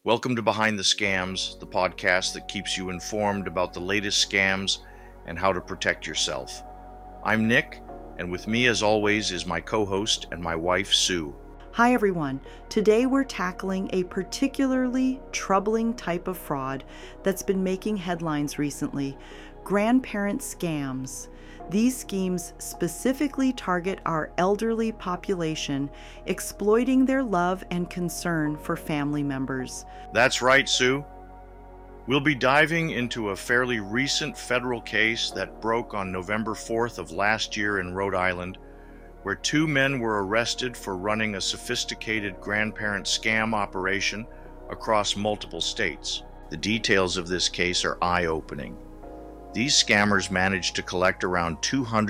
Welcome to Behind the Scams, the podcast that keeps you informed about the latest scams and how to protect yourself. I'm Nick, and with me as always is my co-host and my wife, Sue. Hi everyone. Today we're tackling a particularly troubling type of fraud that's been making headlines recently: grandparent scams. These schemes specifically target our elderly population, exploiting their love and concern for family members. That's right, Sue. We'll be diving into a fairly recent federal case that broke on November 4th of last year in Rhode Island, where two men were arrested for running a sophisticated grandparent scam operation across multiple states. The details of this case are eye-opening. These scammers managed to collect around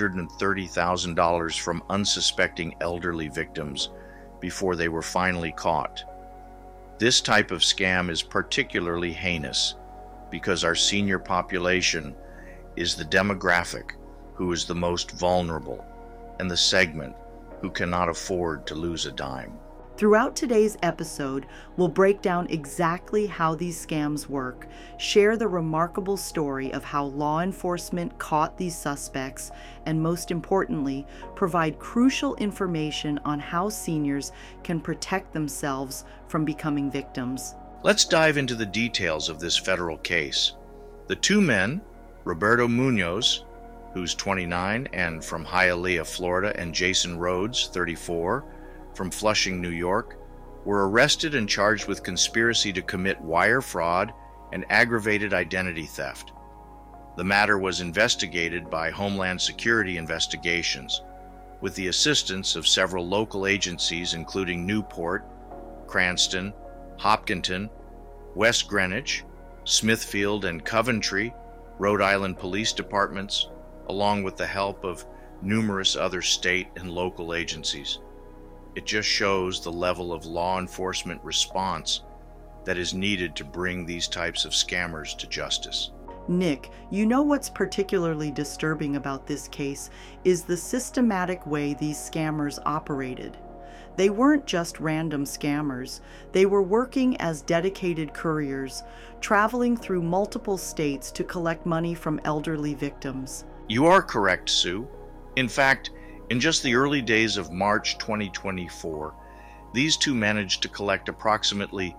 $230,000 from unsuspecting elderly victims before they were finally caught. This type of scam is particularly heinous because our senior population is the demographic who is the most vulnerable and the segment who cannot afford to lose a dime. Throughout today's episode, we'll break down exactly how these scams work, share the remarkable story of how law enforcement caught these suspects, and most importantly, provide crucial information on how seniors can protect themselves from becoming victims. Let's dive into the details of this federal case. The two men, Roberto Munoz, who's 29 and from Hialeah, Florida, and Jason Rhodes, 34, from Flushing, New York, were arrested and charged with conspiracy to commit wire fraud and aggravated identity theft. The matter was investigated by Homeland Security Investigations, with the assistance of several local agencies including Newport, Cranston, Hopkinton, West Greenwich, Smithfield, and Coventry, Rhode Island police departments, along with the help of numerous other state and local agencies. It just shows the level of law enforcement response that is needed to bring these types of scammers to justice. Nick, you know what's particularly disturbing about this case is the systematic way these scammers operated. They weren't just random scammers. They were working as dedicated couriers, traveling through multiple states to collect money from elderly victims. You are correct, Sue. In fact, in just the early days of March 2024, these two managed to collect approximately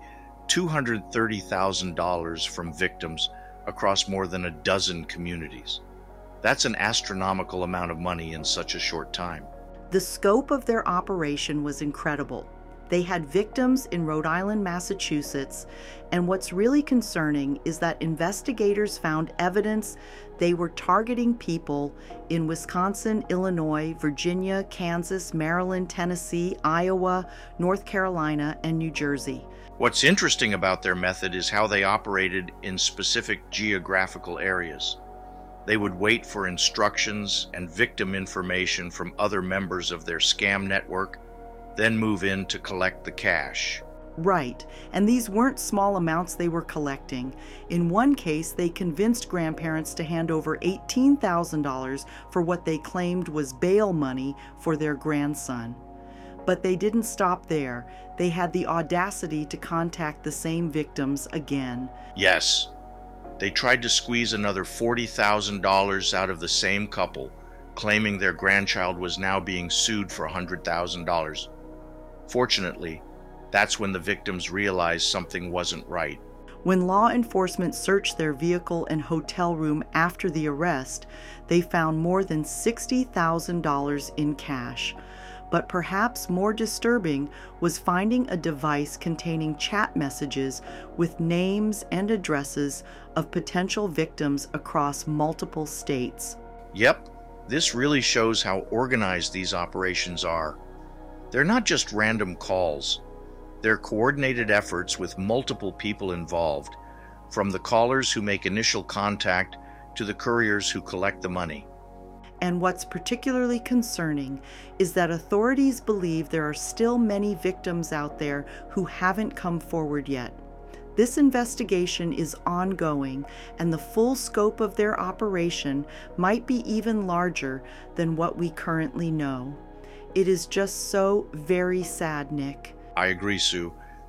$230,000 from victims across more than a dozen communities. That's an astronomical amount of money in such a short time. The scope of their operation was incredible. They had victims in Rhode Island, Massachusetts, and what's really concerning is that investigators found evidence they were targeting people in Wisconsin, Illinois, Virginia, Kansas, Maryland, Tennessee, Iowa, North Carolina, and New Jersey. What's interesting about their method is how they operated in specific geographical areas. They would wait for instructions and victim information from other members of their scam network, then move in to collect the cash. Right, and these weren't small amounts they were collecting. In one case, they convinced grandparents to hand over $18,000 for what they claimed was bail money for their grandson. But they didn't stop there. They had the audacity to contact the same victims again. Yes, they tried to squeeze another $40,000 out of the same couple, claiming their grandchild was now being sued for $100,000. Fortunately, that's when the victims realized something wasn't right. When law enforcement searched their vehicle and hotel room after the arrest, they found more than $60,000 in cash. But perhaps more disturbing was finding a device containing chat messages with names and addresses of potential victims across multiple states. Yep, this really shows how organized these operations are. They're not just random calls. They're coordinated efforts with multiple people involved, from the callers who make initial contact to the couriers who collect the money. And what's particularly concerning is that authorities believe there are still many victims out there who haven't come forward yet. This investigation is ongoing, and the full scope of their operation might be even larger than what we currently know. It is just so very sad, Nick. I agree, Sue.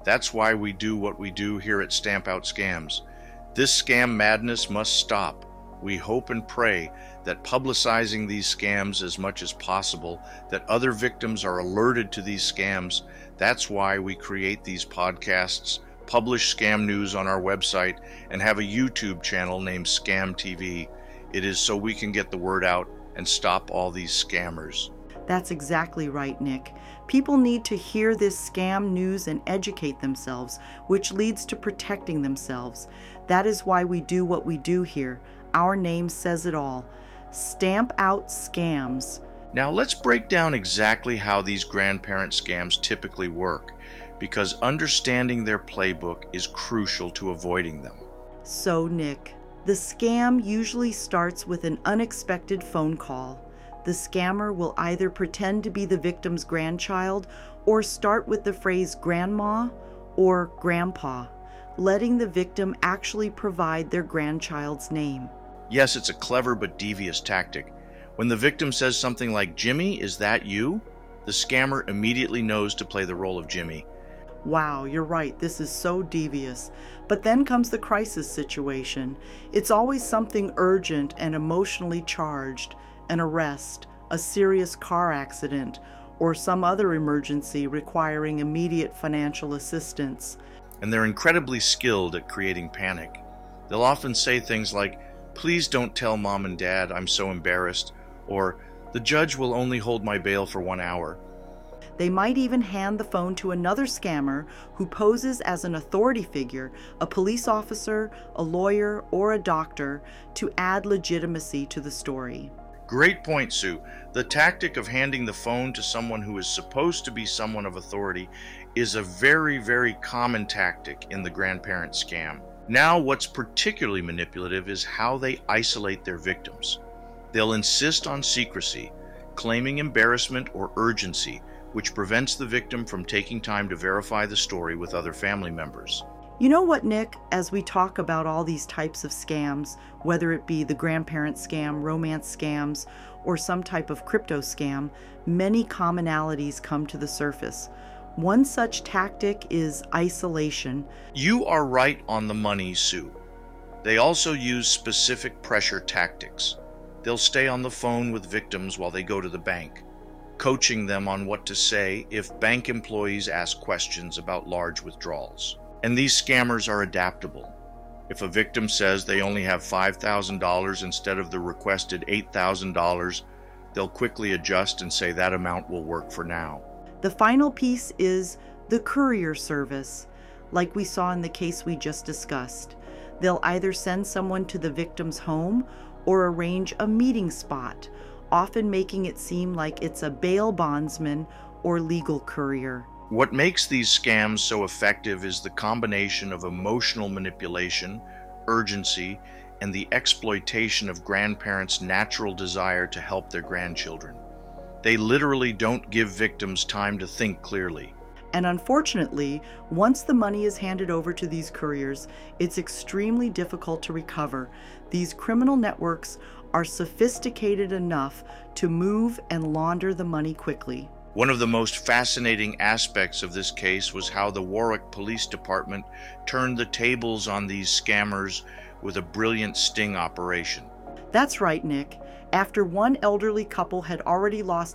That's why we do what we do here at Stamp Out Scams. This scam madness must stop. We hope and pray that publicizing these scams as much as possible, that other victims are alerted to these scams. That's why we create these podcasts, publish scam news on our website, and have a YouTube channel named Scam TV. It is so we can get the word out and stop all these scammers. That's exactly right, Nick. People need to hear this scam news and educate themselves, which leads to protecting themselves. That is why we do what we do here. Our name says it all. Stamp Out Scams. Now let's break down exactly how these grandparent scams typically work, because understanding their playbook is crucial to avoiding them. So, Nick, the scam usually starts with an unexpected phone call. The scammer will either pretend to be the victim's grandchild or start with the phrase grandma or grandpa, letting the victim actually provide their grandchild's name. Yes, it's a clever but devious tactic. When the victim says something like, "Jimmy, is that you?" the scammer immediately knows to play the role of Jimmy. Wow, you're right, this is so devious. But then comes the crisis situation. It's always something urgent and emotionally charged, an arrest, a serious car accident, or some other emergency requiring immediate financial assistance. And they're incredibly skilled at creating panic. They'll often say things like, "Please don't tell Mom and Dad, I'm so embarrassed," or "The judge will only hold my bail for 1 hour." They might even hand the phone to another scammer who poses as an authority figure, a police officer, a lawyer, or a doctor, to add legitimacy to the story. Great point, Sue. The tactic of handing the phone to someone who is supposed to be someone of authority is a very, very common tactic in the grandparent scam. Now, what's particularly manipulative is how they isolate their victims. They'll insist on secrecy, claiming embarrassment or urgency, which prevents the victim from taking time to verify the story with other family members. You know what, Nick, as we talk about all these types of scams, whether it be the grandparent scam, romance scams, or some type of crypto scam, many commonalities come to the surface. One such tactic is isolation. You are right on the money, Sue. They also use specific pressure tactics. They'll stay on the phone with victims while they go to the bank, coaching them on what to say if bank employees ask questions about large withdrawals. And these scammers are adaptable. If a victim says they only have $5,000 instead of the requested $8,000, they'll quickly adjust and say that amount will work for now. The final piece is the courier service, like we saw in the case we just discussed. They'll either send someone to the victim's home or arrange a meeting spot, often making it seem like it's a bail bondsman or legal courier. What makes these scams so effective is the combination of emotional manipulation, urgency, and the exploitation of grandparents' natural desire to help their grandchildren. They literally don't give victims time to think clearly. And unfortunately, once the money is handed over to these couriers, it's extremely difficult to recover. These criminal networks are sophisticated enough to move and launder the money quickly. One of the most fascinating aspects of this case was how the Warwick Police Department turned the tables on these scammers with a brilliant sting operation. That's right, Nick. After one elderly couple had already lost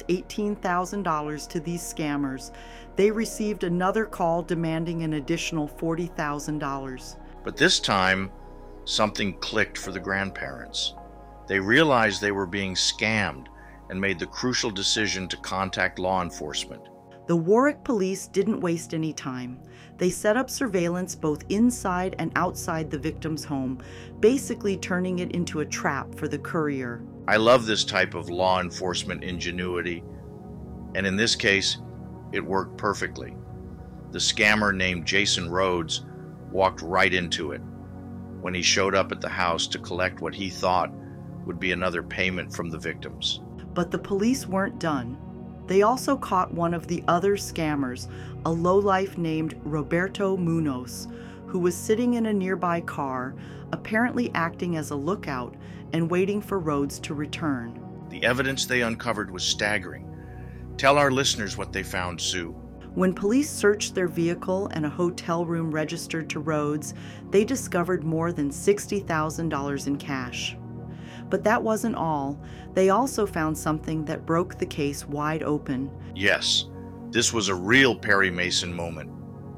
$18,000 to these scammers, they received another call demanding an additional $40,000. But this time, something clicked for the grandparents. They realized they were being scammed and made the crucial decision to contact law enforcement. The Warwick police didn't waste any time. They set up surveillance both inside and outside the victim's home, basically turning it into a trap for the courier. I love this type of law enforcement ingenuity, and in this case, it worked perfectly. The scammer named Jason Rhodes walked right into it when he showed up at the house to collect what he thought would be another payment from the victims. But the police weren't done. They also caught one of the other scammers, a lowlife named Roberto Munoz, who was sitting in a nearby car, apparently acting as a lookout and waiting for Rhodes to return. The evidence they uncovered was staggering. Tell our listeners what they found, Sue. When police searched their vehicle and a hotel room registered to Rhodes, they discovered more than $60,000 in cash. But that wasn't all. They also found something that broke the case wide open. Yes, this was a real Perry Mason moment.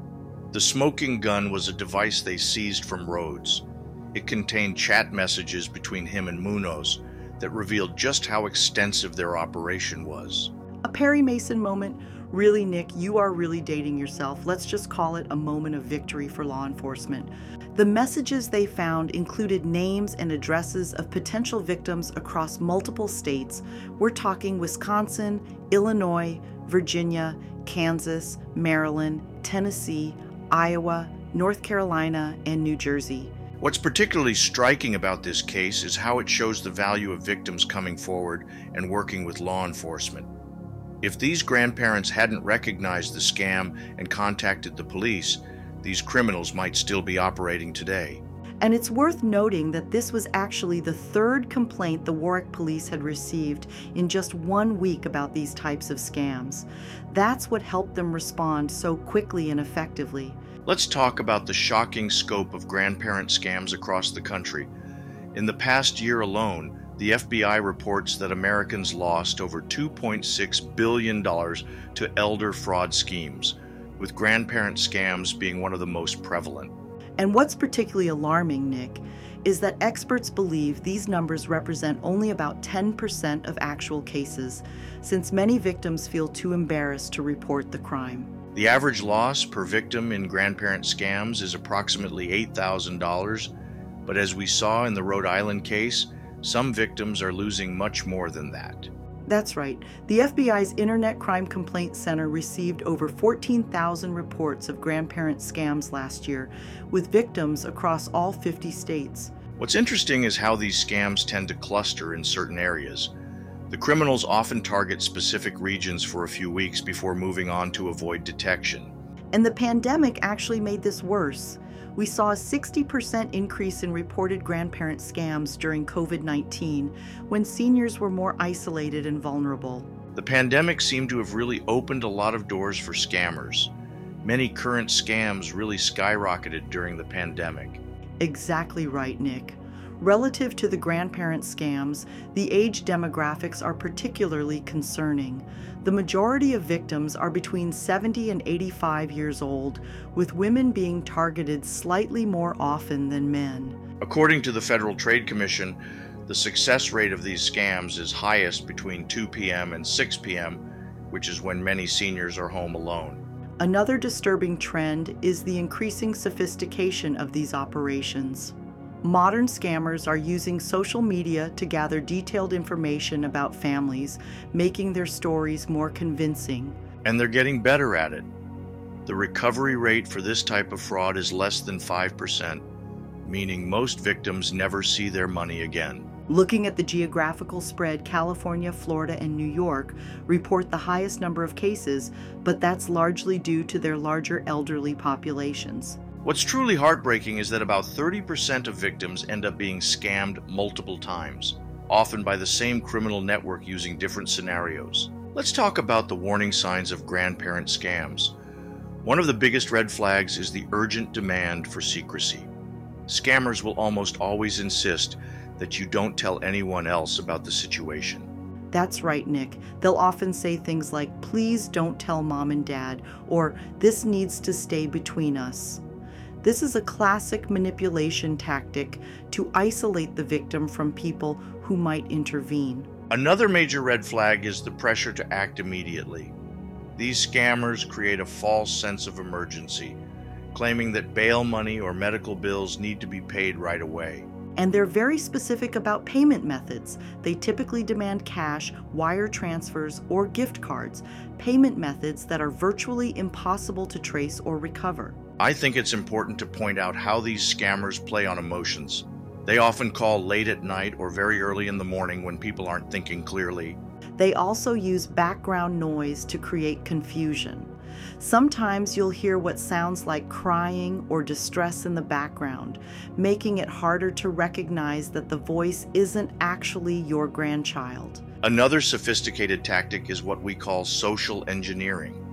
The smoking gun was a device they seized from Rhodes. It contained chat messages between him and Munoz that revealed just how extensive their operation was. A Perry Mason moment? Really, Nick, you are really dating yourself. Let's just call it a moment of victory for law enforcement. The messages they found included names and addresses of potential victims across multiple states. We're talking Wisconsin, Illinois, Virginia, Kansas, Maryland, Tennessee, Iowa, North Carolina, and New Jersey. What's particularly striking about this case is how it shows the value of victims coming forward and working with law enforcement. If these grandparents hadn't recognized the scam and contacted the police, these criminals might still be operating today. And it's worth noting that this was actually the third complaint the Warwick police had received in just 1 week about these types of scams. That's what helped them respond so quickly and effectively. Let's talk about the shocking scope of grandparent scams across the country. In the past year alone, the FBI reports that Americans lost over $2.6 billion to elder fraud schemes, with grandparent scams being one of the most prevalent. And what's particularly alarming, Nick, is that experts believe these numbers represent only about 10% of actual cases, since many victims feel too embarrassed to report the crime. The average loss per victim in grandparent scams is approximately $8,000, but as we saw in the Rhode Island case, some victims are losing much more than that. That's right. The FBI's Internet Crime Complaint Center received over 14,000 reports of grandparent scams last year, with victims across all 50 states. What's interesting is how these scams tend to cluster in certain areas. The criminals often target specific regions for a few weeks before moving on to avoid detection. And the pandemic actually made this worse. We saw a 60% increase in reported grandparent scams during COVID-19, when seniors were more isolated and vulnerable. The pandemic seemed to have really opened a lot of doors for scammers. Many current scams really skyrocketed during the pandemic. Exactly right, Nick. Relative to the grandparent scams, the age demographics are particularly concerning. The majority of victims are between 70 and 85 years old, with women being targeted slightly more often than men. According to the Federal Trade Commission, the success rate of these scams is highest between 2 p.m. and 6 p.m., which is when many seniors are home alone. Another disturbing trend is the increasing sophistication of these operations. Modern scammers are using social media to gather detailed information about families, making their stories more convincing. And they're getting better at it. The recovery rate for this type of fraud is less than 5%, meaning most victims never see their money again. Looking at the geographical spread, California, Florida, and New York report the highest number of cases, but that's largely due to their larger elderly populations. What's truly heartbreaking is that about 30% of victims end up being scammed multiple times, often by the same criminal network using different scenarios. Let's talk about the warning signs of grandparent scams. One of the biggest red flags is the urgent demand for secrecy. Scammers will almost always insist that you don't tell anyone else about the situation. That's right, Nick. They'll often say things like, "Please don't tell mom and dad," or "This needs to stay between us." This is a classic manipulation tactic to isolate the victim from people who might intervene. Another major red flag is the pressure to act immediately. These scammers create a false sense of emergency, claiming that bail money or medical bills need to be paid right away. And they're very specific about payment methods. They typically demand cash, wire transfers, or gift cards, payment methods that are virtually impossible to trace or recover. I think it's important to point out how these scammers play on emotions. They often call late at night or very early in the morning when people aren't thinking clearly. They also use background noise to create confusion. Sometimes you'll hear what sounds like crying or distress in the background, making it harder to recognize that the voice isn't actually your grandchild. Another sophisticated tactic is what we call social engineering.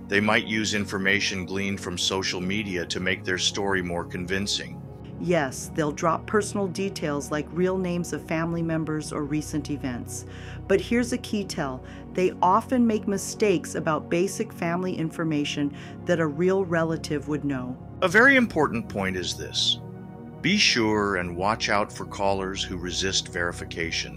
They might use information gleaned from social media to make their story more convincing. Yes, they'll drop personal details like real names of family members or recent events. But here's a key tell. They often make mistakes about basic family information that a real relative would know. A very important point is this: be sure and watch out for callers who resist verification.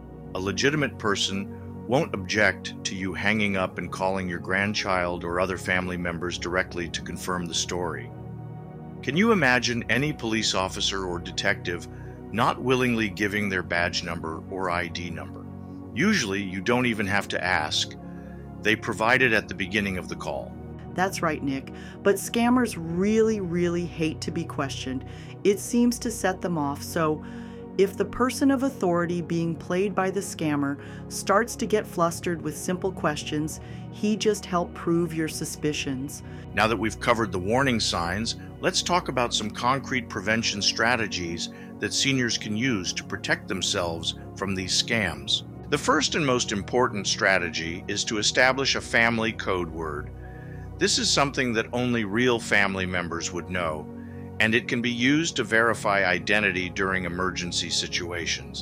A legitimate person won't object to you hanging up and calling your grandchild or other family members directly to confirm the story. Can you imagine any police officer or detective not willingly giving their badge number or ID number? Usually, you don't even have to ask. They provide it at the beginning of the call. That's right, Nick. But scammers really hate to be questioned. It seems to set them off, so if the person of authority being played by the scammer starts to get flustered with simple questions, he just helped prove your suspicions. Now that we've covered the warning signs, let's talk about some concrete prevention strategies that seniors can use to protect themselves from these scams. The first and most important strategy is to establish a family code word. This is something that only real family members would know, and it can be used to verify identity during emergency situations.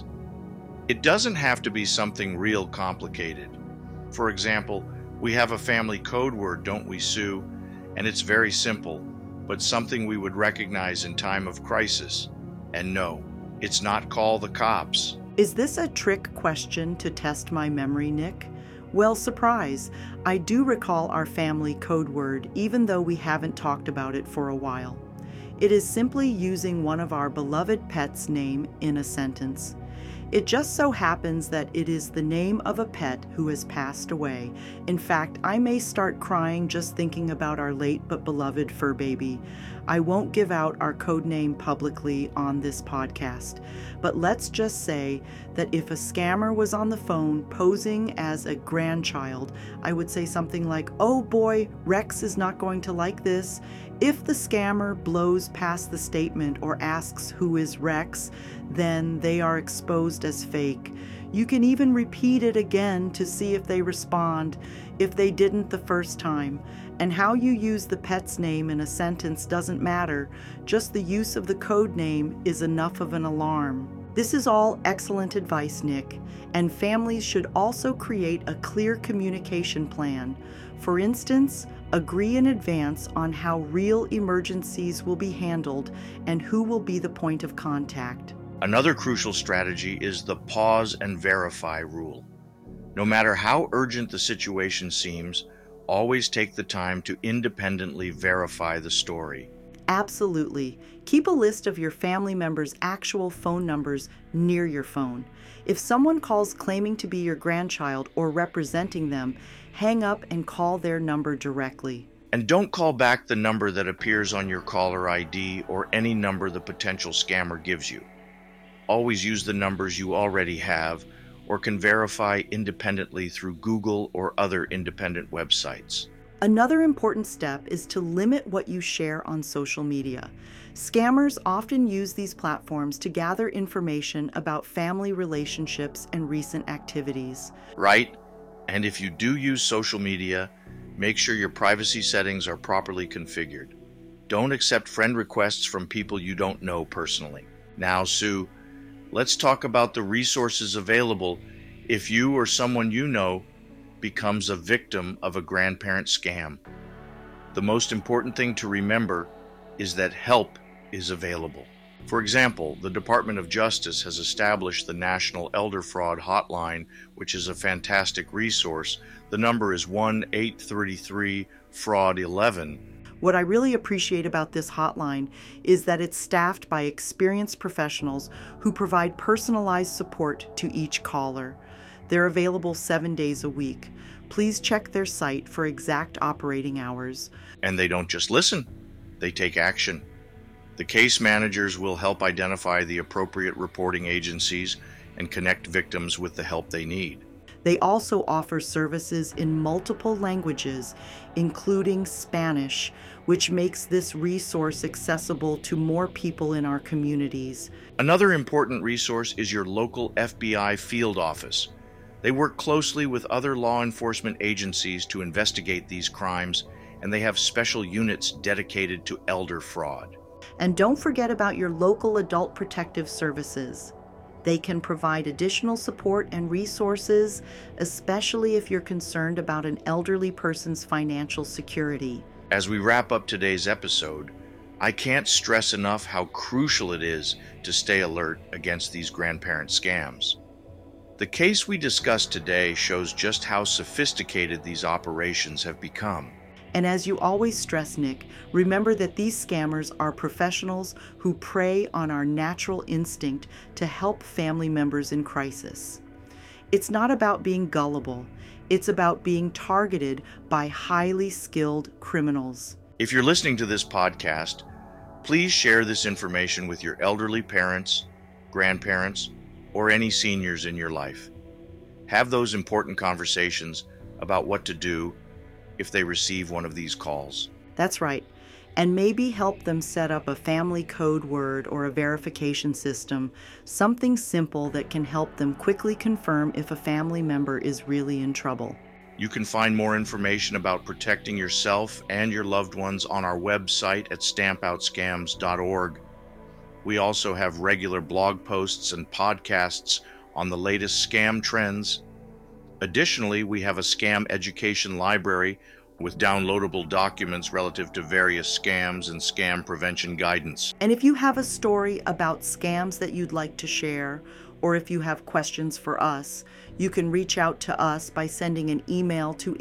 It doesn't have to be something real complicated. For example, we have a family code word, don't we, Sue? And it's very simple, but something we would recognize in time of crisis. And no, it's not call the cops. Is this a trick question to test my memory, Nick? Well, surprise. I do recall our family code word, even though we haven't talked about it for a while. It is simply using one of our beloved pets' name in a sentence. It just so happens that it is the name of a pet who has passed away. In fact, I may start crying just thinking about our late but beloved fur baby. I won't give out our code name publicly on this podcast, but let's just say that if a scammer was on the phone posing as a grandchild, I would say something like, "Oh boy, Rex is not going to like this." If the scammer blows past the statement or asks who is Rex, then they are exposed as fake. You can even repeat it again to see if they respond, if they didn't the first time. And how you use the pet's name in a sentence doesn't matter, just the use of the code name is enough of an alarm. This is all excellent advice, Nick, and families should also create a clear communication plan. For instance, agree in advance on how real emergencies will be handled and who will be the point of contact. Another crucial strategy is the pause and verify rule. No matter how urgent the situation seems, always take the time to independently verify the story. Absolutely. Keep a list of your family members' actual phone numbers near your phone. If someone calls claiming to be your grandchild or representing them, hang up and call their number directly. And don't call back the number that appears on your caller ID or any number the potential scammer gives you. Always use the numbers you already have or can verify independently through Google or other independent websites. Another important step is to limit what you share on social media. Scammers often use these platforms to gather information about family relationships and recent activities. Right? And if you do use social media, make sure your privacy settings are properly configured. Don't accept friend requests from people you don't know personally. Now, Sue, let's talk about the resources available if you or someone you know becomes a victim of a grandparent scam. The most important thing to remember is that help is available. For example, the Department of Justice has established the National Elder Fraud Hotline, which is a fantastic resource. The number is 1-833-FRAUD-11. What I really appreciate about this hotline is that it's staffed by experienced professionals who provide personalized support to each caller. They're available 7 days a week. Please check their site for exact operating hours. And they don't just listen, they take action. The case managers will help identify the appropriate reporting agencies and connect victims with the help they need. They also offer services in multiple languages, including Spanish, which makes this resource accessible to more people in our communities. Another important resource is your local FBI field office. They work closely with other law enforcement agencies to investigate these crimes, and they have special units dedicated to elder fraud. And don't forget about your local adult protective services. They can provide additional support and resources, especially if you're concerned about an elderly person's financial security. As we wrap up today's episode, I can't stress enough how crucial it is to stay alert against these grandparent scams. The case we discussed today shows just how sophisticated these operations have become. And as you always stress, Nick, remember that these scammers are professionals who prey on our natural instinct to help family members in crisis. It's not about being gullible. It's about being targeted by highly skilled criminals. If you're listening to this podcast, please share this information with your elderly parents, grandparents, or any seniors in your life. Have those important conversations about what to do if they receive one of these calls. That's right. And maybe help them set up a family code word or a verification system, something simple that can help them quickly confirm if a family member is really in trouble. You can find more information about protecting yourself and your loved ones on our website at stampoutscams.org. We also have regular blog posts and podcasts on the latest scam trends. Additionally, we have a scam education library with downloadable documents relative to various scams and scam prevention guidance. And if you have a story about scams that you'd like to share, or if you have questions for us, you can reach out to us by sending an email to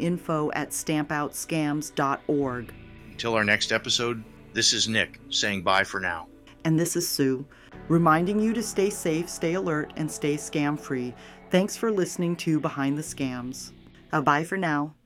info@stampoutscams.org. Until our next episode, this is Nick saying bye for now. And this is Sue, reminding you to stay safe, stay alert, and stay scam-free. Thanks for listening to Behind the Scams. Bye for now.